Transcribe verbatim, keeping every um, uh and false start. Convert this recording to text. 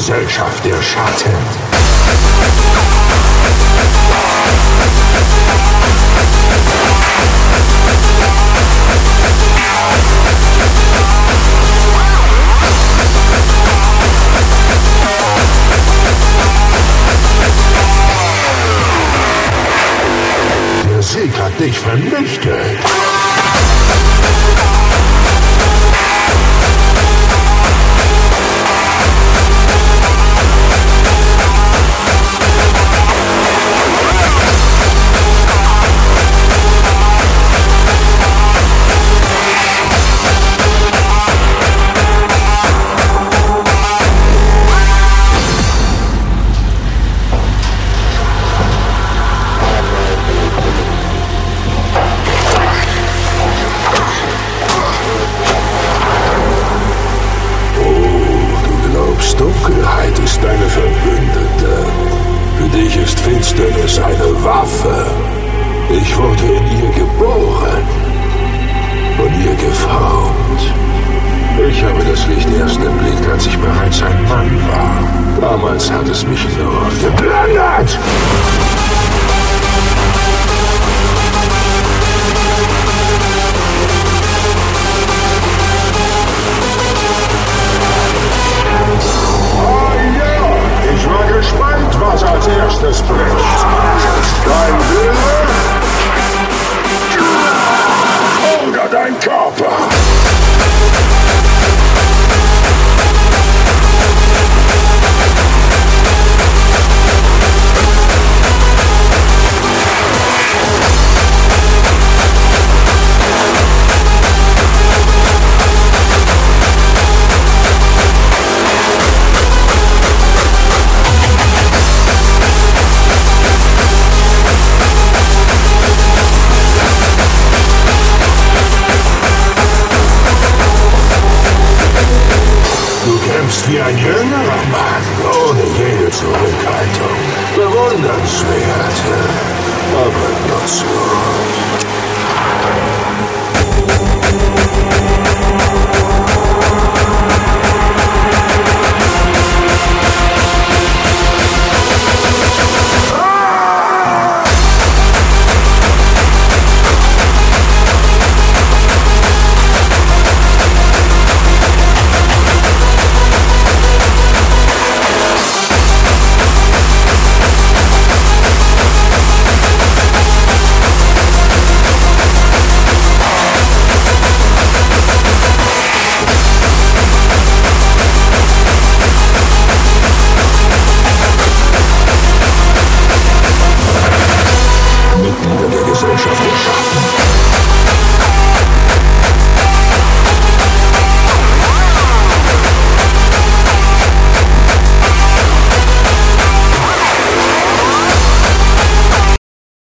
Gesellschaft der Schatten. Der Sieg hat dich vernichtet. Dunkelheit ist deine Verbündete. Für dich ist Finsternis eine Waffe. Ich wurde in ihr geboren, von ihr geformt. Ich habe das Licht erst erblickt, als ich bereits ein Mann war. Damals hat es mich nur geblendet. Ich war gespannt, was als erstes bricht. Dein Wille oder dein Körper? Wie ein jüngerer Mann, ohne jede Zurückhaltung. Bewundernswert, aber nutzlos.